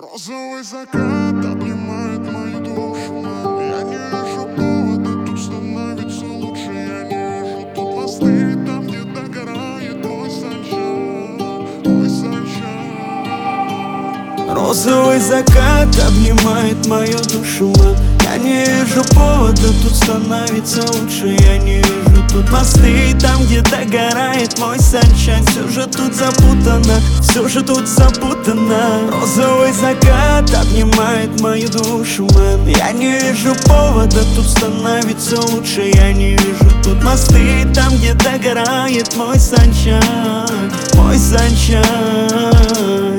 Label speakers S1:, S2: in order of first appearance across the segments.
S1: Розовый закат обнимает мою душу, мам. Я не вижу повода, тут становится лучше. Я не вижу тут мосты, там где догорает мой санчан, мой санчан.
S2: Розовый закат обнимает мою душу, мам. Я не вижу повода, тут становится лучше. Я не вижу тут мосты, там где догорает мой санчан. Все же тут запутано, все же тут запутано. Розовый закат обнимает мою душу, мэн. Я не вижу повода, тут становится лучше. Я не вижу тут мосты, там где догорает мой санчан, мой санчан.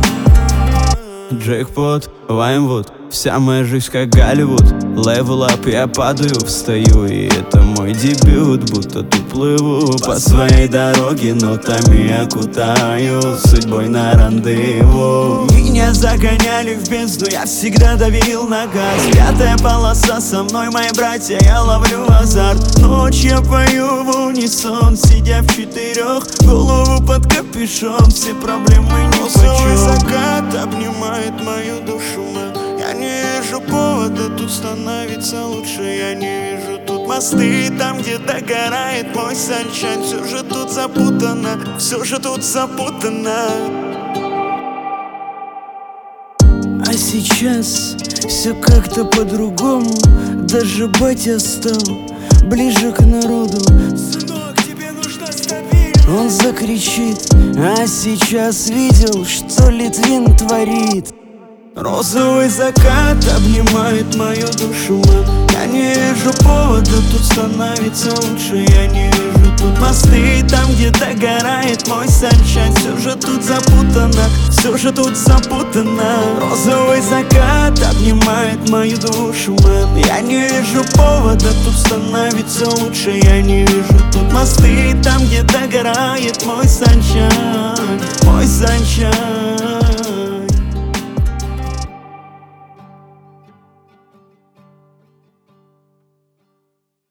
S2: Джекпот, Ваймвуд, вся моя жизнь как Голливуд. Левел ап, я падаю, встаю, и это мой дебют. Будто тут плыву по своей дороге, нотами окутаю, судьбой на рандеву. Меня загоняли в бездну, я всегда давил на газ. Пятая полоса со мной, мои братья, я ловлю азарт. Ночь я пою в унисон, сидя в четырех, голову под капюшон, все проблемы ни по чем.
S1: Розовый закат обнимает мою душу, мэн. Я не вижу повода, тут становится лучше. Я не вижу тут мосты, там где догорает мой санчан. Все же тут запутано, все же тут запутано.
S2: А сейчас все как-то по-другому. Даже батя стал ближе к народу.
S1: Сынок, тебе нужна стабильность.
S2: Он закричит, а сейчас видел, что Литвин творит. Розовый закат обнимает мою душу, мэн. Я не вижу повода, тут становится лучше. Я не вижу тут мосты, там где догорает мой санчан. Все же тут запутано, все же тут запутано. Розовый закат обнимает мою душу, мэн. Я не вижу повода, тут становится лучше. Я не вижу тут мосты, там где догорает мой санчан.